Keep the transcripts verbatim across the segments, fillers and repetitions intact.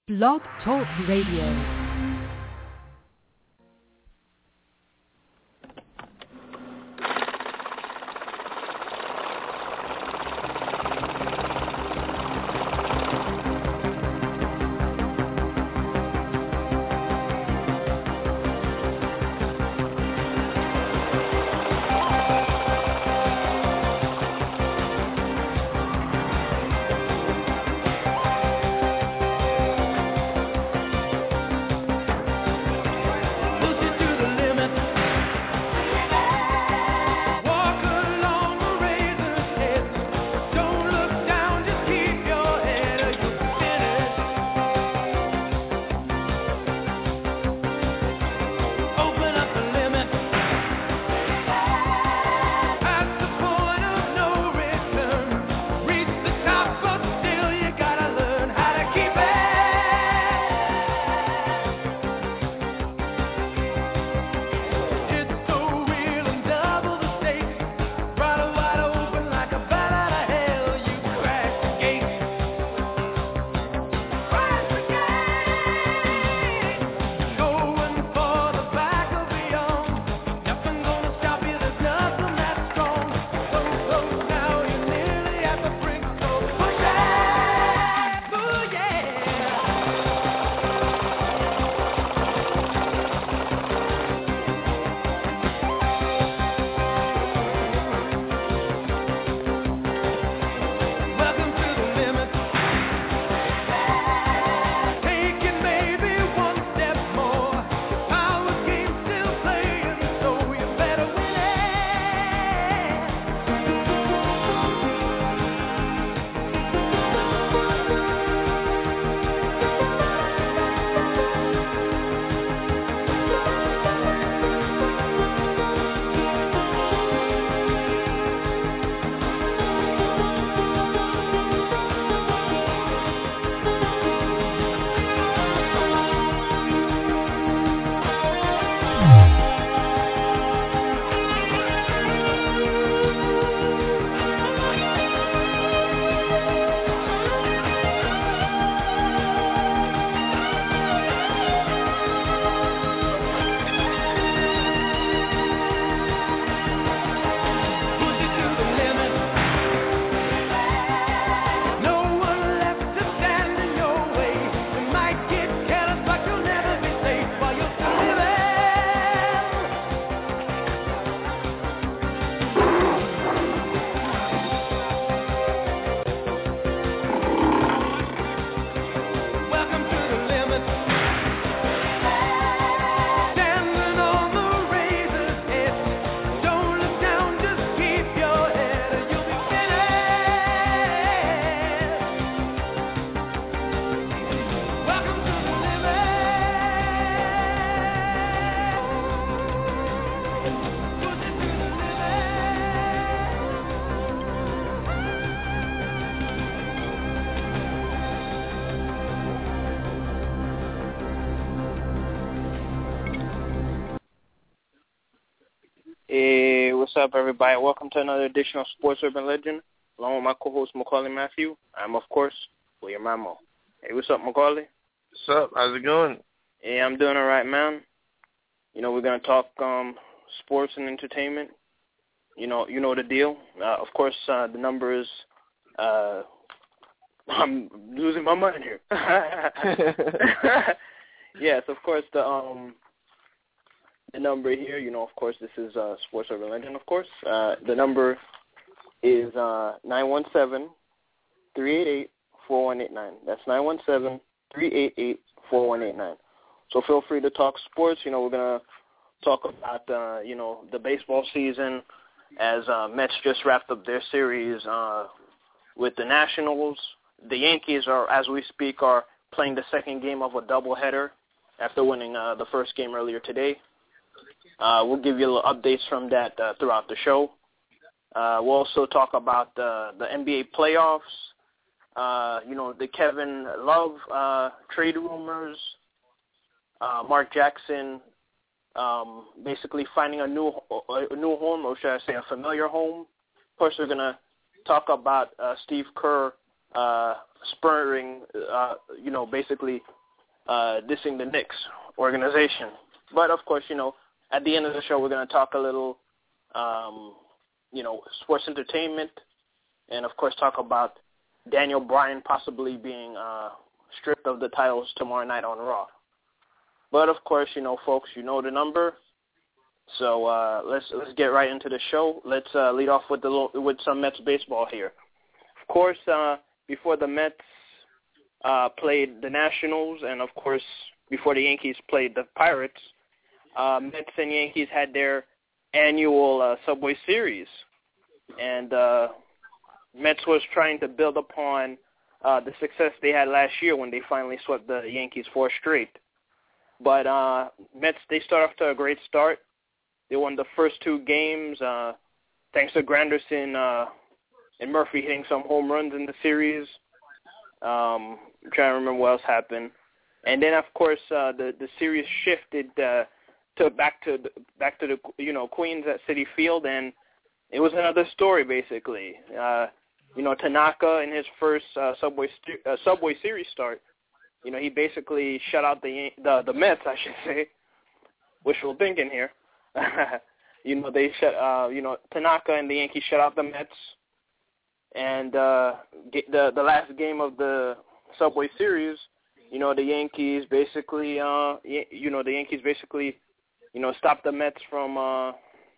Blog Talk Radio. Hey, what's up, everybody? Welcome to another edition of Sports Urban Legend, along with my co-host, Macaulay Matthew. I'm, of course, William Mamo. Hey, what's up, Macaulay? What's up? How's it going? Hey, I'm doing all right, man. You know, we're going to talk um, sports and entertainment. You know, you know the deal. Uh, of course, uh, the number is, uh, I'm losing my mind here. Yes, of course, the um, the number here, you know, of course, this is uh, Sports Urban Legend, of course. Uh, the number is uh, nine one seven, three eight eight, four one eight nine. That's nine one seven, three eight eight, four one eight nine. So feel free to talk sports. You know, we're going to talk about, uh, you know, the baseball season as uh, Mets just wrapped up their series uh, with the Nationals. The Yankees are, as we speak, are playing the second game of a doubleheader after winning uh, the first game earlier today. Uh, we'll give you a little updates from that uh, throughout the show. Uh, we'll also talk about uh, the N B A playoffs, uh, you know, the Kevin Love uh, trade rumors, uh, Mark Jackson um, basically finding a new a new home, or should I say a familiar home. Of course, we're going to talk about uh, Steve Kerr uh, spurring, uh, you know, basically uh, dissing the Knicks organization. But, of course, you know, at the end of the show, we're going to talk a little, um, you know, sports entertainment and, of course, talk about Daniel Bryan possibly being uh, stripped of the titles tomorrow night on Raw. But, of course, you know, folks, you know the number. So uh, let's let's get right into the show. Let's uh, lead off with the with some Mets baseball here. Of course, uh, before the Mets uh, played the Nationals, and of course before the Yankees played the Pirates, uh, Mets and Yankees had their annual uh, Subway Series, and uh, Mets was trying to build upon uh, the success they had last year when they finally swept the Yankees four straight. But uh, Mets, they start off to a great start. They won the first two games uh, thanks to Granderson uh, and Murphy hitting some home runs in the series. Um, I'm trying to remember what else happened. And then, of course, uh, the the series shifted uh, to back to the, back to the you know Queens at Citi Field, and it was another story basically. Uh, you know, Tanaka in his first uh, Subway uh, Subway Series start, you know, he basically shut out the the, the Mets, I should say. Wishful thinking here. you know, they shut, uh, you know, Tanaka and the Yankees shut out the Mets. And uh, the the last game of the Subway Series, you know, the Yankees basically, uh, you know, the Yankees basically, you know, stopped the Mets from, uh,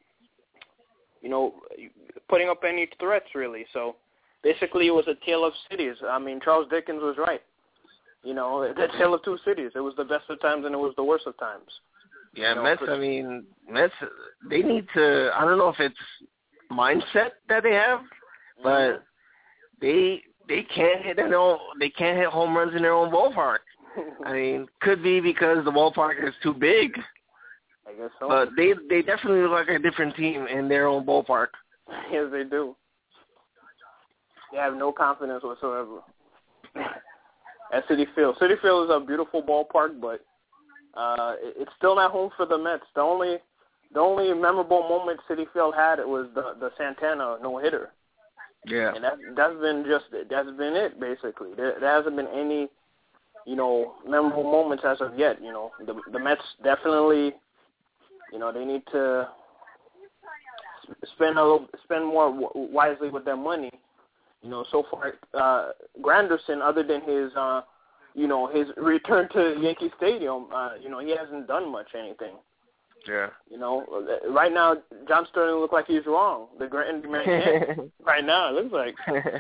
you know, putting up any threats really. So basically, it was a tale of cities. I mean, Charles Dickens was right. You know, the tale of two cities. It was the best of times and it was the worst of times. Yeah, you know, Mets, I mean, Mets, they need to, I don't know if it's mindset that they have, but they they can't hit their own, they can't hit home runs in their own ballpark. I mean, could be because the ballpark is too big. I guess so. But they they definitely look like a different team in their own ballpark. Yes, they do. They have no confidence whatsoever. At Citi Field. Citi Field is a beautiful ballpark, but uh, it's still not home for the Mets. The only the only memorable moment Citi Field had it was the the Santana no hitter. Yeah. And that that's been just that's been it basically. There, there hasn't been any, you know, memorable moments as of yet. You know, the the Mets definitely, you know, they need to spend a little, spend more w- wisely with their money. You know, so far, uh, Granderson, other than his, uh, you know, his return to Yankee Stadium, uh, you know, he hasn't done much anything. Yeah. You know, right now, John Sterling looks like he's wrong. The grand man can. Right now, it looks like.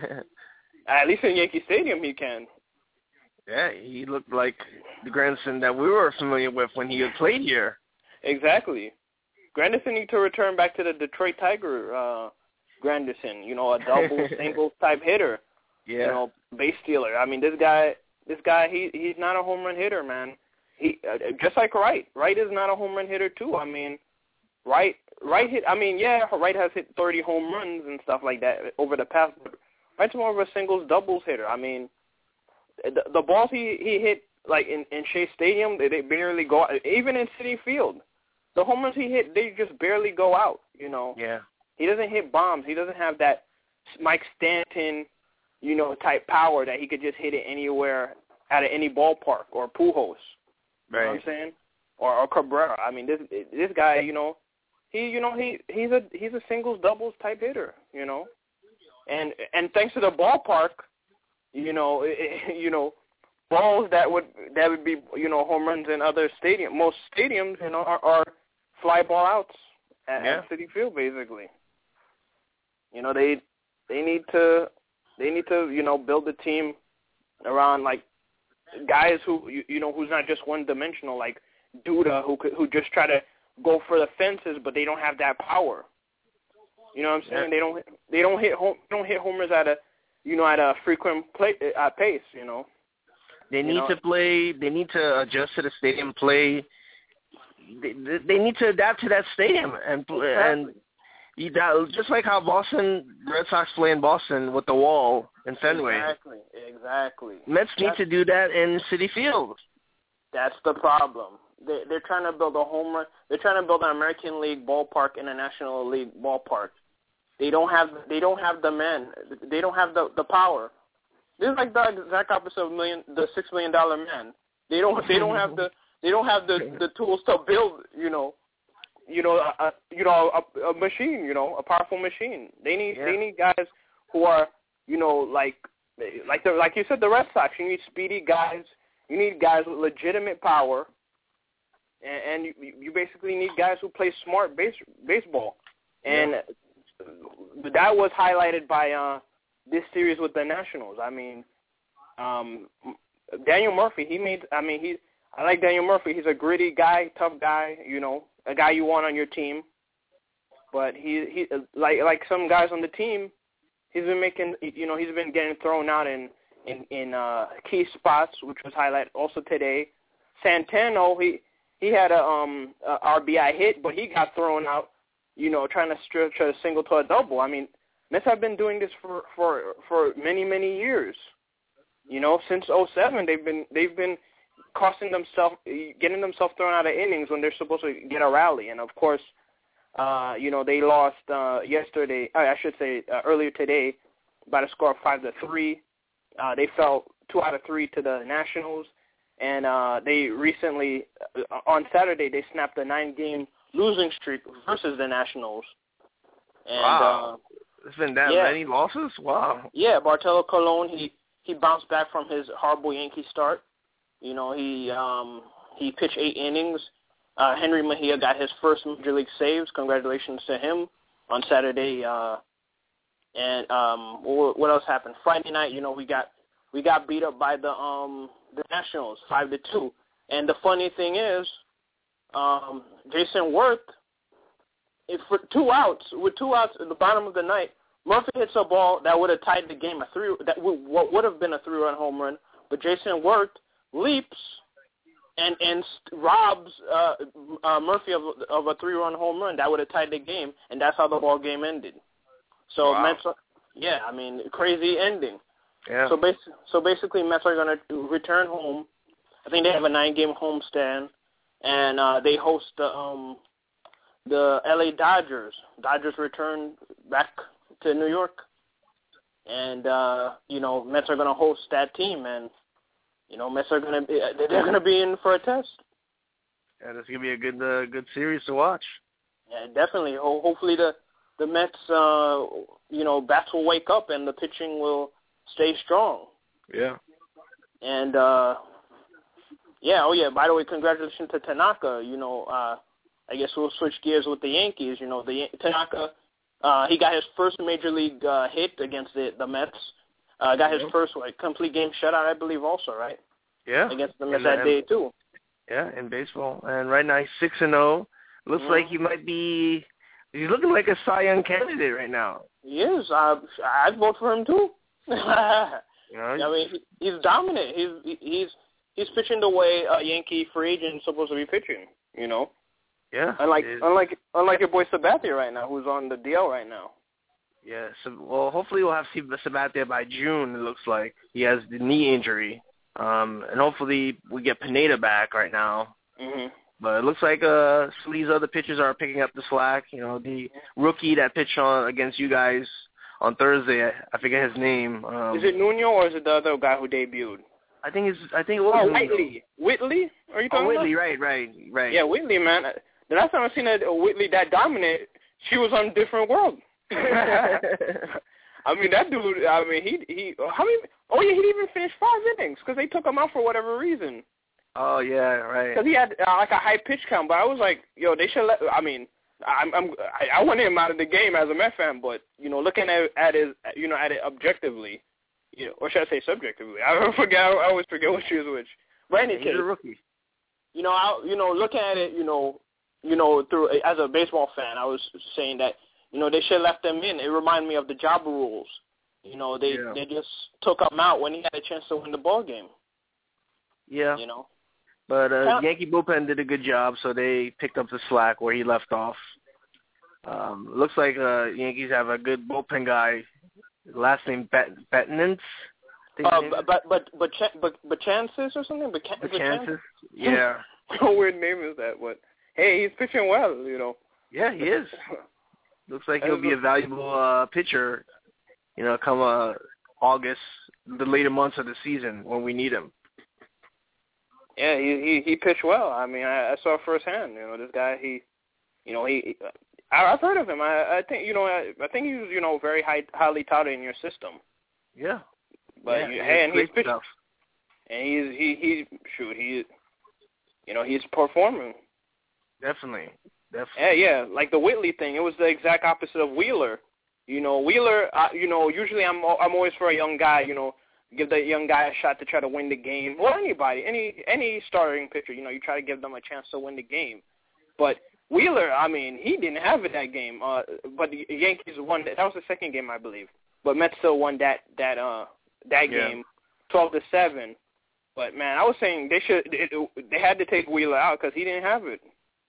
At least in Yankee Stadium, he can. Yeah, he looked like the Granderson that we were familiar with when he had played here. Exactly. Granderson needs to return back to the Detroit Tiger uh Granderson, you know, a double, single type hitter. Yeah. You know, base stealer. I mean, this guy, this guy, he he's not a home run hitter, man. He uh, just like Wright. Wright is not a home run hitter too. I mean, Wright, Wright hit. I mean, yeah, Wright has hit thirty home runs and stuff like that over the past. But Wright's more of a singles, doubles hitter. I mean, the, the balls he he hit like in in Shea Stadium, they, they barely go out. Even in Citi Field, the home runs he hit, they just barely go out. You know. Yeah. He doesn't hit bombs. He doesn't have that Mike Stanton, you know, type power that he could just hit it anywhere out of any ballpark or Pujols. You Right. know what I'm saying? Or, or Cabrera. I mean, this this guy, you know, he, you know, he he's a he's a singles doubles type hitter, you know, and and thanks to the ballpark, you know, it, you know, balls that would that would be you know home runs in other stadium. Most stadiums, you know, are, are fly ball outs at, yeah. at Citi Field, basically. You know, they they need to they need to you know build a team around like guys who you, you know who's not just one dimensional like Duda who could, who just try to go for the fences but they don't have that power. You know what I'm saying? Yeah. They don't they don't hit home don't hit homers at a you know at a frequent play, uh, pace. You know. They need you know? to play. They need to adjust to the stadium play. They, they need to adapt to that stadium and Exactly. and. You, that, just like how Boston Red Sox play in Boston with the wall in Fenway. Exactly, exactly. Mets need that's, to do that in Citi Field. That's the problem. They, they're trying to build a home run. They're trying to build an American League ballpark and a National League ballpark. They don't have. They don't have the men. They don't have the the power. This is like the exact opposite of million, the six million dollar man. They don't they don't have the they don't have the the tools to build you know you know a, a you know a, a machine you know a powerful machine. They need yeah. they need guys who are you know like like the like you said the Red Sox. You need speedy guys. You need guys with legitimate power, and, and you you basically need guys who play smart base, baseball. And yeah. that was highlighted by uh, this series with the Nationals. I mean, um, Daniel Murphy. He made. I mean, he. I like Daniel Murphy. He's a gritty guy, tough guy. You know, a guy you want on your team. But he he like like some guys on the team. He's been making. You know, he's been getting thrown out in in in uh, key spots, which was highlighted also today. Santano. He he had a um a R B I hit, but he got thrown out. You know, trying to stretch a single to a double. I mean, Mets have been doing this for, for, for many, many years. You know, since oh seven, they've been they've been costing themselves, getting themselves thrown out of innings when they're supposed to get a rally. And of course, uh, you know, they lost uh, yesterday. I should say uh, earlier today by the score of five to three. Uh, they fell two out of three to the Nationals, and uh, they recently uh, on Saturday they snapped a nine-game losing streak versus the Nationals. And, wow. Uh, There's been that yeah. many losses? Wow. Yeah, Bartolo Colon, he, he bounced back from his horrible Yankee start. You know, he um, he pitched eight innings. Uh, Henry Mejia got his first Major League saves. Congratulations to him on Saturday. Uh, and um, what else happened? Friday night, you know, we got we got beat up by the um the Nationals, five to two. And the funny thing is, Um, Jason Worth, if for two outs, with two outs at the bottom of the ninth, Murphy hits a ball that would have tied the game, a three, that would, what would have been a three-run home run, but Jason Worth leaps and and robs uh, uh, Murphy of, of a three-run home run that would have tied the game, and that's how the ball game ended. So wow. Mets, yeah, I mean, crazy ending. Yeah. So basically, so basically, Mets are going to return home. I think they have a nine-game homestand. And uh, they host the um, the L A Dodgers. Dodgers return back to New York, and uh, you know Mets are going to host that team, and you know Mets are going to be they're going to be in for a test. Yeah, this is going to be a good uh, good series to watch. Yeah, definitely. Ho- hopefully the the Mets uh, you know bats will wake up and the pitching will stay strong. Yeah. And. Uh, Yeah, oh yeah, by the way, congratulations to Tanaka. You know, uh, I guess we'll switch gears with the Yankees. You know, the Tanaka, uh, he got his first major league uh, hit against the, the Mets. Uh, got his yeah. first like, complete game shutout, I believe, also, right? Yeah. Against the Mets that day, too. Yeah, in baseball. And right now he's six and oh. Looks mm-hmm. like he might be – he's looking like a Cy Young candidate right now. He is. Uh, I'd vote for him, too. you know, I mean, he, he's dominant. He's he's – He's pitching the way a Yankee free agent is supposed to be pitching, you know. Yeah. Unlike unlike unlike your boy Sabathia right now, who's on the D L right now. Yeah. So, well, hopefully we'll have Sabathia by June. It looks like he has the knee injury, um, and hopefully we get Pineda back right now. Mm-hmm. But it looks like uh, some of these other pitchers are picking up the slack. You know, the rookie that pitched on against you guys on Thursday, I, I forget his name. Um, is it Nuno or is it the other guy who debuted? I think it's. I think it was. Oh, Whitley. Whitley? Are you talking oh, Whitley, about? right, right, right. Yeah, Whitley, man. The last time I seen a Whitley that dominant, she was on a different world. I mean, that dude. I mean, he he. How many? Oh yeah, he didn't even finish five innings because they took him out for whatever reason. Oh yeah, right. Because he had uh, like a high pitch count, but I was like, yo, they should let. I mean, I'm, I'm I, I want him out of the game as a Met fan, but you know, looking at at it, you know, at it objectively. You know, or should I say subjectively? I don't forget. I always forget which is which. But in any case, he's a rookie. You know, I, you know, looking at it, you know, you know, through as a baseball fan, I was saying that you know they should have left them in. It reminded me of the Job rules. You know, they yeah. they just took him out when he had a chance to win the ball game. Yeah. You know. But uh, Yankee bullpen did a good job, so they picked up the slack where he left off. Um, looks like uh, Yankees have a good bullpen guy. Last name Bet Bettenance. Uh, but but but but but chances or something. But chances. Yeah. What weird name is that? But hey, he's pitching well. You know. Yeah, he is. Looks like he'll be a valuable uh, pitcher. You know, come uh, August, the later months of the season when we need him. Yeah, he he, he pitched well. I mean, I, I saw firsthand. You know, this guy, he, you know, he. I, I've heard of him. I, I think you know, I, I think he was you know very high, highly touted in your system. Yeah. But yeah, you, hey, and he's pitched, stuff. and he's he he shoot he, you know, he's performing. Definitely, definitely. Yeah, yeah. Like the Whitley thing, it was the exact opposite of Wheeler. You know, Wheeler. Uh, you know, usually I'm I'm always for a young guy. You know, give the young guy a shot to try to win the game. Well, anybody, any any starting pitcher, you know, you try to give them a chance to win the game. But Wheeler, I mean, he didn't have it that game. Uh, but the Yankees won. That was the second game, I believe. But Mets still won that that uh that yeah. game, twelve to seven. But man, I was saying they should it, they had to take Wheeler out because he didn't have it.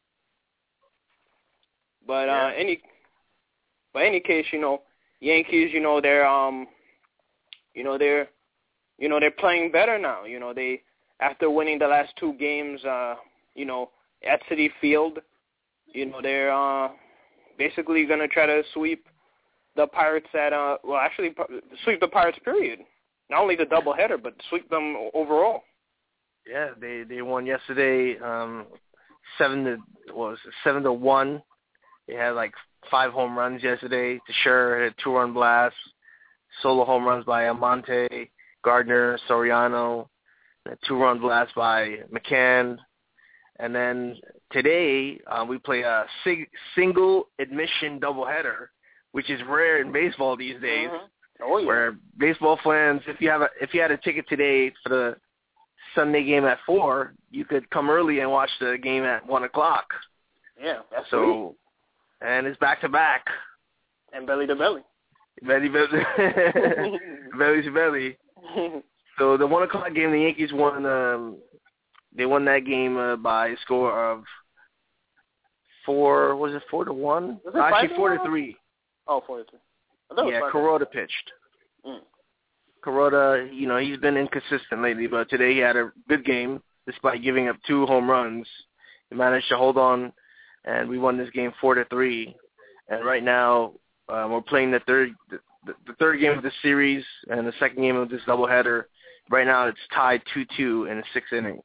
But yeah. uh, any, but any case, you know, Yankees, you know, they're um, you know, they're, you know, they're playing better now. You know, they after winning the last two games, uh, you know, at Citi Field, you know, they're uh, basically gonna try to sweep the Pirates at uh, well, actually sweep the Pirates. Period. Not only the doubleheader, but sweep them overall. Yeah, they they won yesterday, um, seven to what was it, seven to one. They had like five home runs yesterday. Teixeira had a two-run blast, solo home runs by Almonte, Gardner, Soriano, a two-run blast by McCann. And then today uh, we play a sig- single admission doubleheader, which is rare in baseball these days. Mm-hmm. Oh, yeah. Where baseball fans, if you have a if you had a ticket today for the Sunday game at four, you could come early and watch the game at one o'clock. Yeah, that's so. Sweet. And it's back to back. And belly to belly. Belly belly. belly to belly. So the one o'clock game, the Yankees won. Um, they won that game uh, by a score of four. Was it four to one? Was it Actually, five four to to three. Oh, four to three. Yeah, Kuroda pitched. Mm. Kuroda, you know, he's been inconsistent lately, but today he had a good game despite giving up two home runs. He managed to hold on, and we won this game four to three. And right now, uh, we're playing the third the, the third game of the series and the second game of this doubleheader. Right now, it's tied two two in the sixth inning.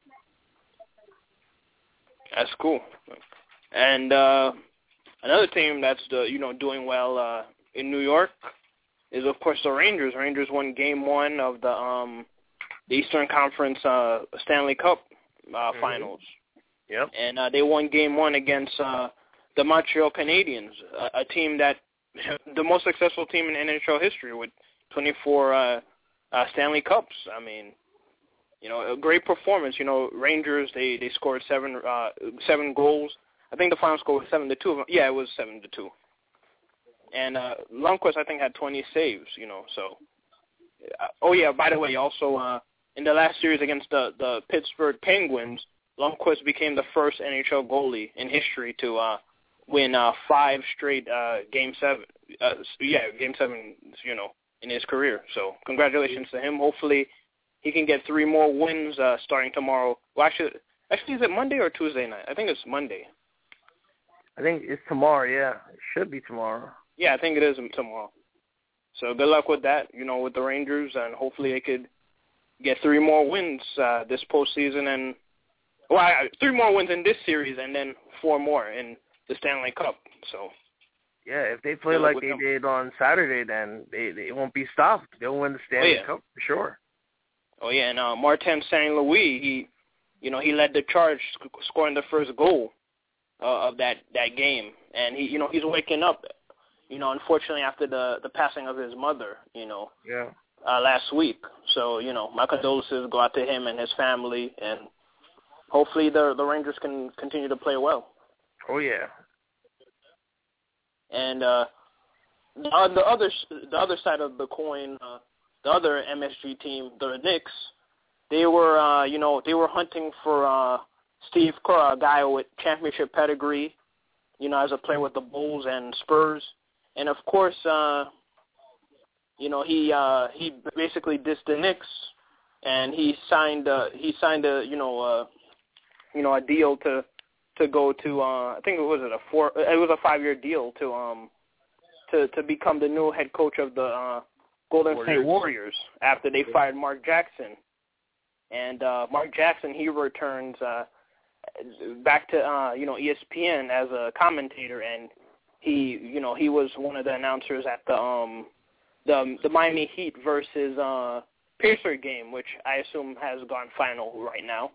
That's cool. And uh, another team that's uh, you know doing well uh, in New York is, of course, the Rangers. Rangers won Game One of the um, the Eastern Conference uh, Stanley Cup uh, mm-hmm. Finals. Yep. And uh, they won Game One against uh, the Montreal Canadiens, a, a team that the most successful team in N H L history with twenty-four uh, uh, Stanley Cups. I mean, you know, a great performance. You know, Rangers they, they scored seven uh, seven goals. I think the final score was seven to two. Yeah, it was seven to two. And uh, Lundqvist, I think, had twenty saves. You know, so. Uh, oh yeah, by the way, also uh, in the last series against the the Pittsburgh Penguins, Lundqvist became the first N H L goalie in history to uh, win uh, five straight uh, Game Seven. Uh, yeah, Game Seven. You know, in his career. So congratulations to him. Hopefully, he can get three more wins uh, starting tomorrow. Well, actually, actually, is it Monday or Tuesday night? I think it's Monday. I think it's tomorrow. Yeah, it should be tomorrow. Yeah, I think it is tomorrow. So good luck with that. You know, with the Rangers, and hopefully they could get three more wins uh, this postseason and. Well, I, three more wins in this series, and then four more in the Stanley Cup. So, yeah, if they play like they them. did on Saturday, then they they won't be stopped. They'll win the Stanley oh, yeah. Cup for sure. Oh yeah, and uh, Martin Saint Louis, he, you know, he led the charge, sc- scoring the first goal uh, of that that game, and he, you know, he's waking up. You know, unfortunately, after the the passing of his mother, you know, yeah, uh, last week. So, you know, my condolences go out to him and his family, and. Hopefully the the Rangers can continue to play well. Oh yeah. And uh, the, uh, the other the other side of the coin, uh, the other M S G team, the Knicks, they were uh, you know they were hunting for uh, Steve Kerr, a guy with championship pedigree, you know, as a player with the Bulls and Spurs, and of course, uh, you know he uh, he basically dissed the Knicks, and he signed uh, he signed a you know. Uh, you know, a deal to to go to uh I think it was it a four it was a five year deal to um to, to become the new head coach of the uh Golden Warriors. State Warriors after they fired Mark Jackson. And uh, Mark Jackson, he returns uh, back to, uh, you know, E S P N as a commentator, and he, you know, he was one of the announcers at the um, the the Miami Heat versus uh, Pacer game, which I assume has gone final right now.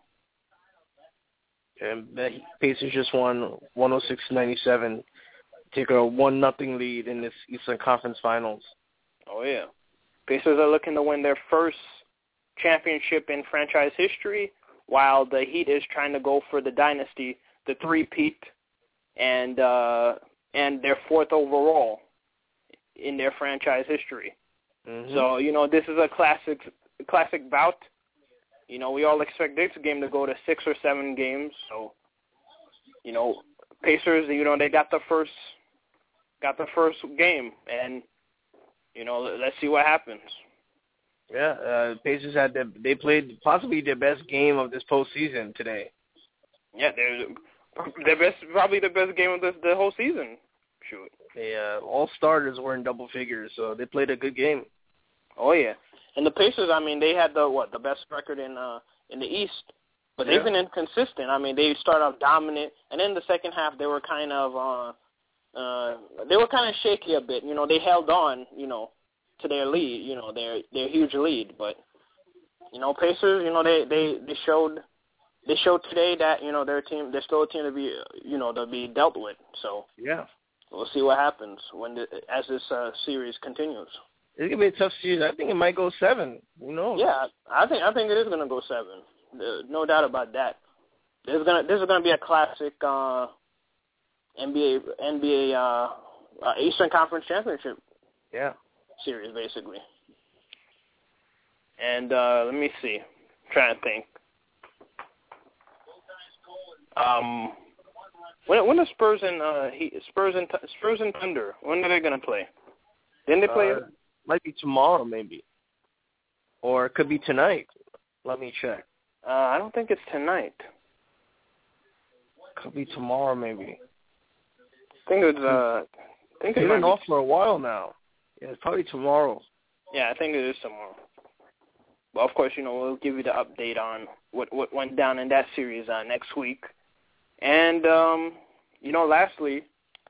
And the Pacers just won one oh six to ninety-seven, take a one nothing lead in this Eastern Conference Finals. Oh yeah, Pacers are looking to win their first championship in franchise history, while the Heat is trying to go for the dynasty, the three-peat, and uh, and their fourth overall in their franchise history. Mm-hmm. So, you know, this is a classic classic bout. You know, we all expect this game to go to six or seven games. So, you know, Pacers, you know, they got the first got the first game, and you know, let's see what happens. Yeah, uh, Pacers had the, they played possibly their best game of this postseason today. Yeah, they're their best, probably the best game of this the whole season. Shoot, they uh, all starters were in double figures, so they played a good game. Oh yeah, and the Pacers, I mean, they had the what the best record in uh in the East, but they've yeah. been inconsistent. I mean, they started off dominant, and in the second half they were kind of uh uh they were kind of shaky a bit. You know, they held on, you know, to their lead, you know, their their huge lead. But, you know, Pacers, you know, they, they, they showed they showed today that, you know, their team, they're still a team to be, you know, to be dealt with. So yeah, we'll see what happens when the, as this uh, series continues. It's gonna be a tough series. I think it might go seven. Who knows? Yeah, I think I think it is gonna go seven. Uh, no doubt about that. There's gonna this is gonna be a classic uh, N B A N B A uh, uh, Eastern Conference Championship. Yeah. Series, basically. And uh, let me see. I'm trying to think. Um, when when are Spurs and uh, he, Spurs and Spurs and Thunder? When are they gonna play? Didn't they play? Uh, might be tomorrow, maybe, or it could be tonight. Let me check. Uh, I don't think it's tonight. Could be tomorrow, maybe. I think it's. Uh, I think they've been off for a while now. Yeah, it's probably tomorrow. Yeah, I think it is tomorrow. But, of course, you know, we'll give you the update on what, what went down in that series uh, next week. And, um, you know, lastly,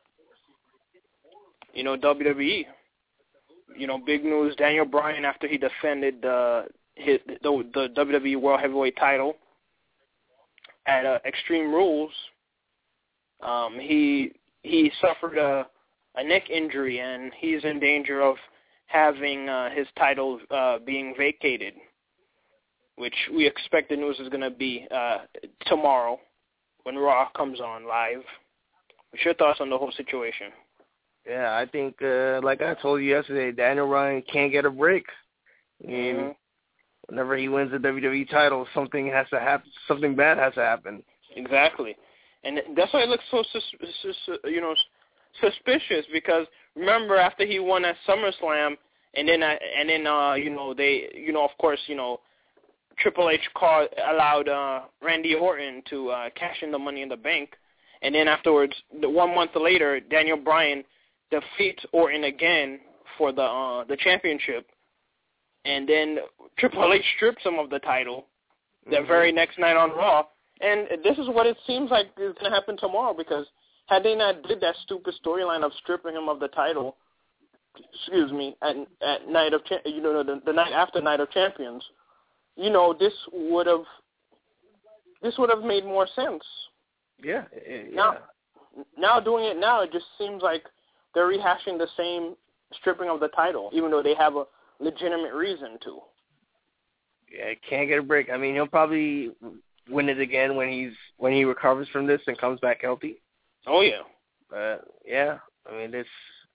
you know, W W E. You know, big news, Daniel Bryan, after he defended uh, his, the, the W W E World Heavyweight title at uh, Extreme Rules, um, he he suffered a... a neck injury, and he's in danger of having uh, his title uh, being vacated, which we expect the news is going to be uh, tomorrow when Raw comes on live. What's your thoughts on the whole situation? Yeah, I think, uh, like I told you yesterday, Daniel Bryan can't get a break. I mean, mm-hmm. whenever he wins the W W E title, something has to happen. Something bad has to happen. Exactly, and that's why it looks so, sus- sus- you know, suspicious, because remember after he won at SummerSlam, and then uh, and then uh, you know they you know of course you know Triple H called, allowed uh, Randy Orton to uh, cash in the Money in the Bank, and then afterwards, the, one month later, Daniel Bryan defeats Orton again for the uh, the championship, and then Triple H strips him of the title the mm-hmm. very next night on Raw, and this is what it seems like is going to happen tomorrow, because had they not did that stupid storyline of stripping him of the title, excuse me, at at night of you know the, the night after Night of Champions, you know this would have this would have made more sense. Yeah, yeah. Now, now doing it now, it just seems like they're rehashing the same stripping of the title, even though they have a legitimate reason to. Yeah, can't get a break. I mean, he'll probably win it again when he's when he recovers from this and comes back healthy. Oh yeah, uh, yeah. I mean, this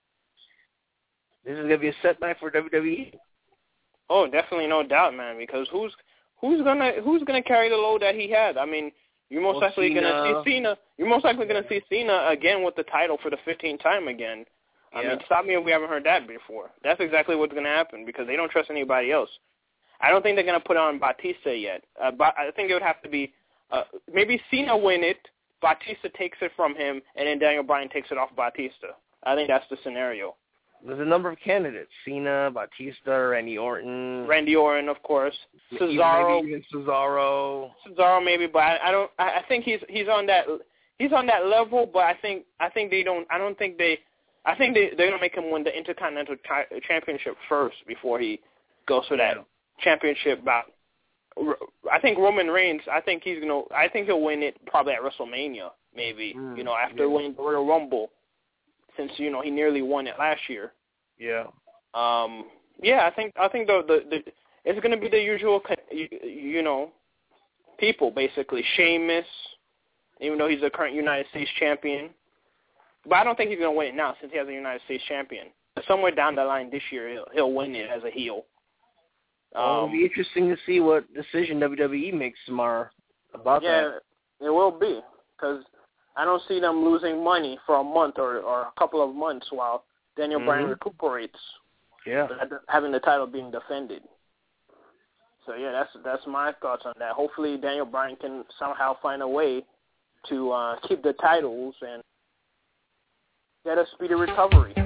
this is gonna be a setback for W W E. Oh, definitely, no doubt, man. Because who's who's gonna who's gonna carry the load that he had? I mean, you're most well, likely Cena. gonna see Cena. You're most likely gonna see Cena again with the title for the fifteenth time again. I yeah. mean, stop me if we haven't heard that before. That's exactly what's gonna happen, because they don't trust anybody else. I don't think they're gonna put on Batista yet. Uh, but I think it would have to be uh, maybe Cena win it. Batista takes it from him, and then Daniel Bryan takes it off Batista. I think that's the scenario. there's a number of candidates: Cena, Batista, Randy Orton, Randy Orton, of course, Cesaro, maybe even Cesaro, Cesaro, maybe. But I, I don't. I, I think he's he's on that he's on that level. But I think I think they don't. I don't think they. I think they they're gonna make him win the Intercontinental tri- Championship first before he goes for that yeah. championship bout. I think Roman Reigns. I think he's gonna. I think he'll win it probably at WrestleMania, maybe. Mm, you know, after yeah. winning the Royal Rumble, since you know he nearly won it last year. Yeah. Um. Yeah. I think. I think the the, the it's gonna be the usual. You, you know, people basically. Sheamus, even though he's the current United States champion, but I don't think he's gonna win it now since he has a United States champion. Somewhere down the line this year, he'll, he'll win it as a heel. Um, well, it'll be interesting to see what decision W W E makes tomorrow about yeah, that. Yeah, it will be, because I don't see them losing money for a month or, or a couple of months while Daniel mm-hmm. Bryan recuperates. Yeah, having the title being defended. So yeah, that's that's my thoughts on that. Hopefully, Daniel Bryan can somehow find a way to uh, keep the titles and get a speedy recovery.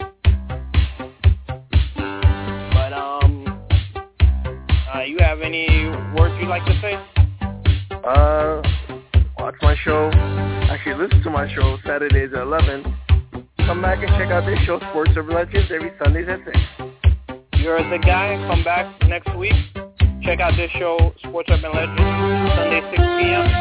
Uh, you have any words you'd like to say? Uh, watch my show. Actually, listen to my show Saturdays at eleven. Come back and check out this show, Sports Urban Legends, every Sundays at six. You're the guy. Come back next week. Check out this show, Sports Urban Legends, Sunday six p.m.